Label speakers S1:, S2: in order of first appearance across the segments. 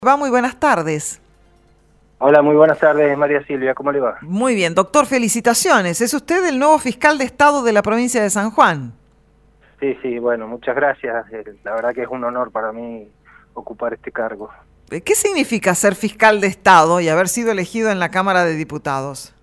S1: Va, muy buenas tardes.
S2: Hola, muy buenas tardes, María Silvia, ¿cómo le va?
S1: Muy bien, doctor, felicitaciones. ¿Es usted el nuevo fiscal de Estado de la provincia de San Juan?
S2: Sí, bueno, muchas gracias. La verdad que es un honor para mí ocupar este cargo.
S1: ¿Qué significa ser fiscal de Estado y haber sido elegido en la Cámara de Diputados?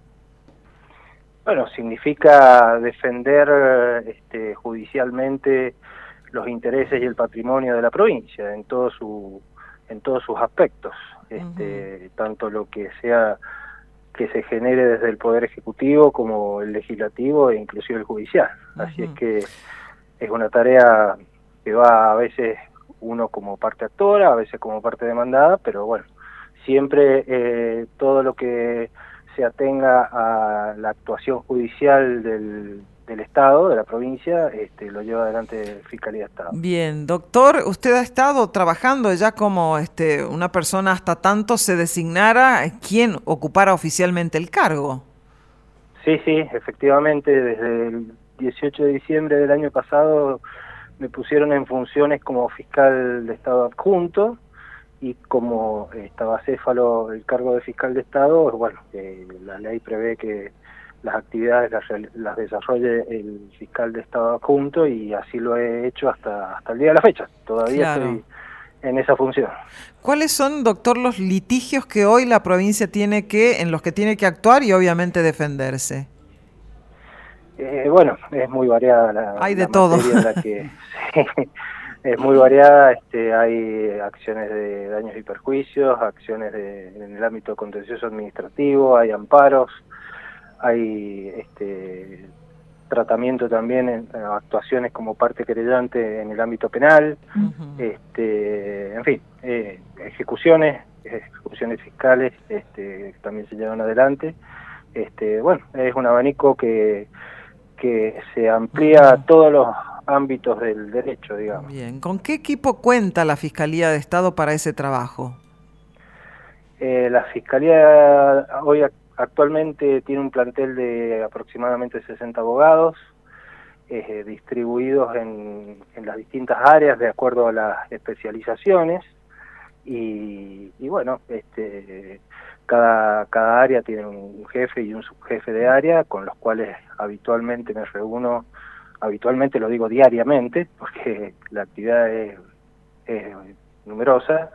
S2: Bueno, significa defender judicialmente los intereses y el patrimonio de la provincia en todos sus aspectos, tanto lo que sea que se genere desde el Poder Ejecutivo como el Legislativo e inclusive el Judicial. Así es que es una tarea que va a veces uno como parte actora, a veces como parte demandada, pero bueno, siempre todo lo que se atenga a la actuación judicial del Estado, de la provincia, lo lleva adelante Fiscalía de Estado.
S1: Bien, doctor, usted ha estado trabajando ya como una persona hasta tanto se designara quien ocupara oficialmente el cargo.
S2: Sí, efectivamente, desde el 18 de diciembre del año pasado me pusieron en funciones como fiscal de Estado adjunto, y como estaba acéfalo el cargo de fiscal de Estado, bueno, la ley prevé que las actividades las desarrolle el fiscal de Estado adjunto, y así lo he hecho hasta el día de la fecha. Todavía estoy en esa función.
S1: ¿Cuáles son, doctor, los litigios que hoy la provincia en los que tiene que actuar y obviamente defenderse?
S2: Bueno, es muy variada la
S1: todo.
S2: materia en la que es muy variada. Hay acciones de daños y perjuicios, acciones en el ámbito contencioso administrativo, hay amparos, hay tratamiento también en actuaciones como parte querellante en el ámbito penal, en fin, ejecuciones fiscales que también se llevan adelante. Bueno, es un abanico que se amplía a todos los ámbitos del derecho, digamos.
S1: Bien, ¿con qué equipo cuenta la Fiscalía de Estado para ese trabajo?
S2: La Fiscalía hoy actualmente tiene un plantel de aproximadamente 60 abogados, distribuidos en las distintas áreas de acuerdo a las especializaciones, y bueno, cada área tiene un jefe y un subjefe de área con los cuales habitualmente me reúno. Habitualmente lo digo diariamente porque la actividad es numerosa,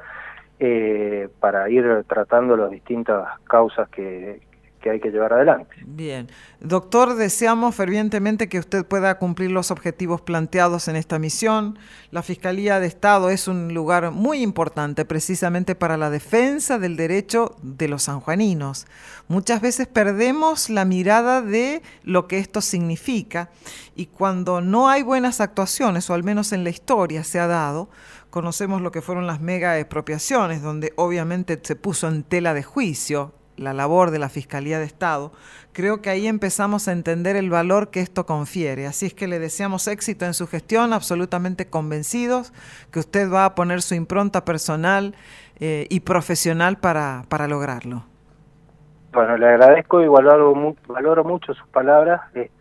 S2: para ir tratando las distintas causas que hay que llevar adelante.
S1: Bien. Doctor, deseamos fervientemente que usted pueda cumplir los objetivos planteados en esta misión. La Fiscalía de Estado es un lugar muy importante precisamente para la defensa del derecho de los sanjuaninos. Muchas veces perdemos la mirada de lo que esto significa, y cuando no hay buenas actuaciones, o al menos en la historia se ha dado, conocemos lo que fueron las mega expropiaciones, donde obviamente se puso en tela de juicio la labor de la Fiscalía de Estado. Creo que ahí empezamos a entender el valor que esto confiere. Así es que le deseamos éxito en su gestión, absolutamente convencidos que usted va a poner su impronta personal y profesional para lograrlo.
S2: Bueno, le agradezco y valoro mucho sus palabras,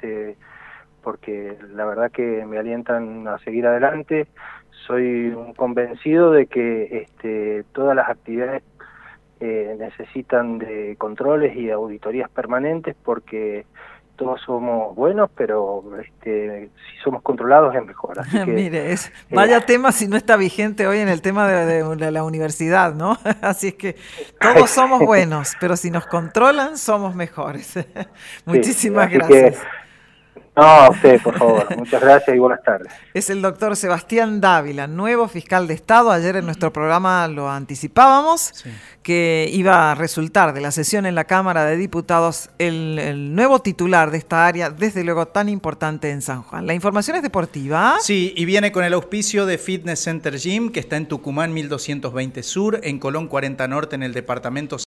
S2: porque la verdad que me alientan a seguir adelante. Soy un convencido de que todas las actividades necesitan de controles y auditorías permanentes, porque todos somos buenos, pero si somos controlados es mejor. Así que,
S1: mire, vaya tema si no está vigente hoy en el tema de la universidad, ¿no? Así es que todos somos buenos, pero si nos controlan somos mejores. Muchísimas gracias.
S2: No, a usted, por favor. Muchas gracias y buenas tardes.
S1: Es el doctor Sebastián Dávila, nuevo fiscal de Estado. Ayer en nuestro programa lo anticipábamos, que iba a resultar de la sesión en la Cámara de Diputados el nuevo titular de esta área, desde luego tan importante en San Juan. La información es deportiva.
S3: Sí, y viene con el auspicio de Fitness Center Gym, que está en Tucumán 1220 Sur, en Colón 40 Norte, en el departamento